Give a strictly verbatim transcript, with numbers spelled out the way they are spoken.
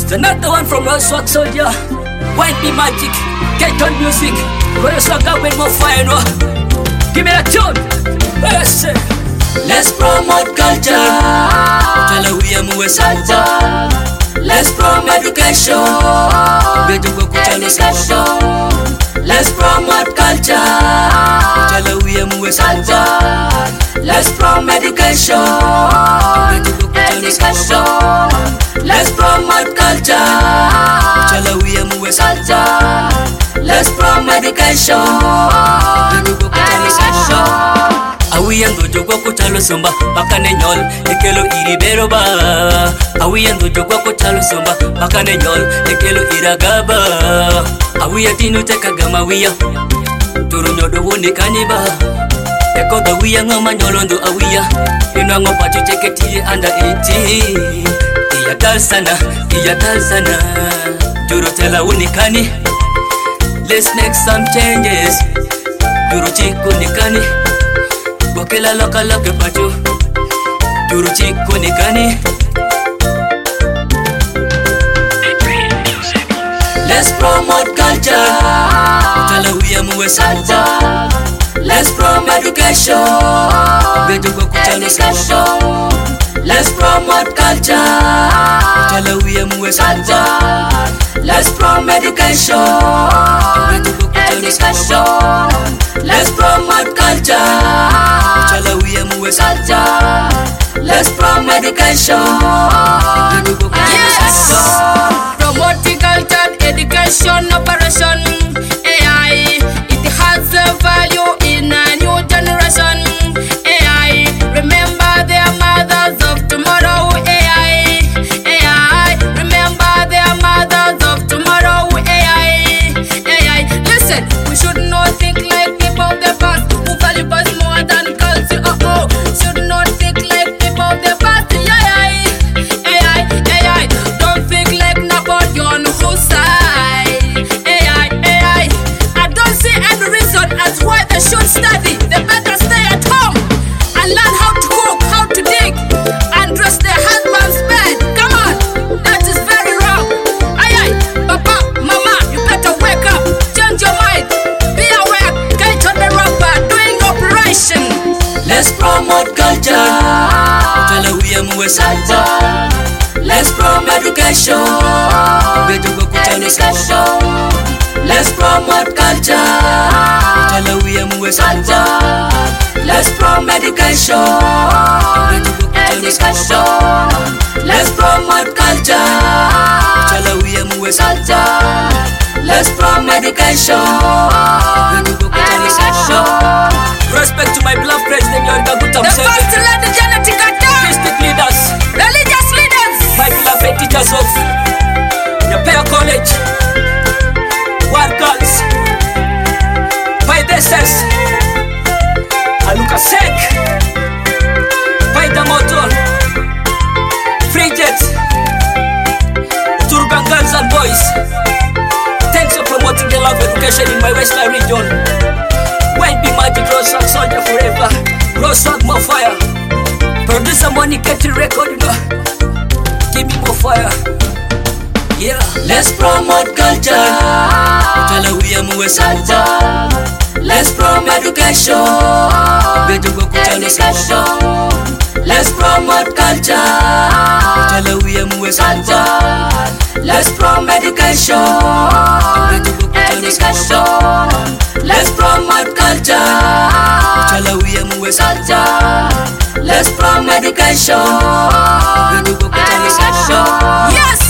It's another one from Rosewood Soldier. White be magic, get on music. Gonna suck up with more fire, no? Give me a tune. Yes. Let's promote culture. Tell her we are more salsa. Let's promote education. Education. Let's promote culture. Tell her we are more salsa. Let's promote education. Education. Let's promote culture. Tell her we are more salsa. Let's promote education. Education. Awiyandu jogwa kuchalo somba bakane nyol ekelo iribero ba. Awiyandu jogwa kuchalo somba bakane nyol ekelo iragaba. Awiya tinu tekagama wiya turu nyodo woni kaniba. Eko da wiya ngama nyolondo awiya ino ngopa cheketi under eighteen. Iya dalsana iya dalsana turu tela woni kani. Let's make some changes turu chiku nikani. Wakela loka loka pacho Turu chiku nikani. Let's promote culture. Tala uya muwe salsa. Let's promote education. Bejo kwa kuchalo salsa. Let's promote culture. Tala uya muwe salsa. Let's promote education. Bejo kwa kuchalo salsa. Let's promote culture. Chala we are salsa. Let's promote education. Yes. Promoting culture, education, operation. A I, it has a value in a new generation. A I, remember their mothers of tomorrow. A I, A I, remember their mothers of tomorrow. A I, A I, listen, we should not think like people of the past who value us more than culture. Oh oh, should not think like people of the past. Yeah, A I, A I, don't think like Napoleon who sighed. A I, A I, I don't see any reason as why they should study. They better stay at home and learn how to cook, how to dig, and dress their husband's bed. Come on, that is very wrong. Aye, aye, Papa, Mama, you better wake up, change your mind, be aware, get on the rubber, doing operation. Let's promote culture. Tala we are more salsa. Let's promote education. Bejo kwa kuchalo salsa. Let's promote culture. Tala we are more salsa. Let's promote education. Bejo kwa kuchalo salsa. Let's promote culture. Tala we are more salsa. Let's promote education. Bejo kwa kuchalo salsa. Respect to my beloved president Yoweri Kaguta The Museveni. first lady Janet Kata, Artistic leaders, religious leaders, my beloved teachers of Yapea College, War Girls, my Desses, Aluka Sek, Paida Motor, Free Jets, Turban Girls and Boys. Thanks for promoting the love of education in my Western region. White be magic, Rosewood Soldier forever. Rosewood more fire. Producer money get the record, you know. Give me more fire. Yeah. Let's promote culture. Tell her we are more salsa. Let's promote education. Bejo kwa kuchalo salsa. Let's promote culture. Tell her we are more salsa. Let's promote education. Bejo kwa kuchalo salsa. Let's promote culture. Tell her we are more salsa. Let's promote education. yes.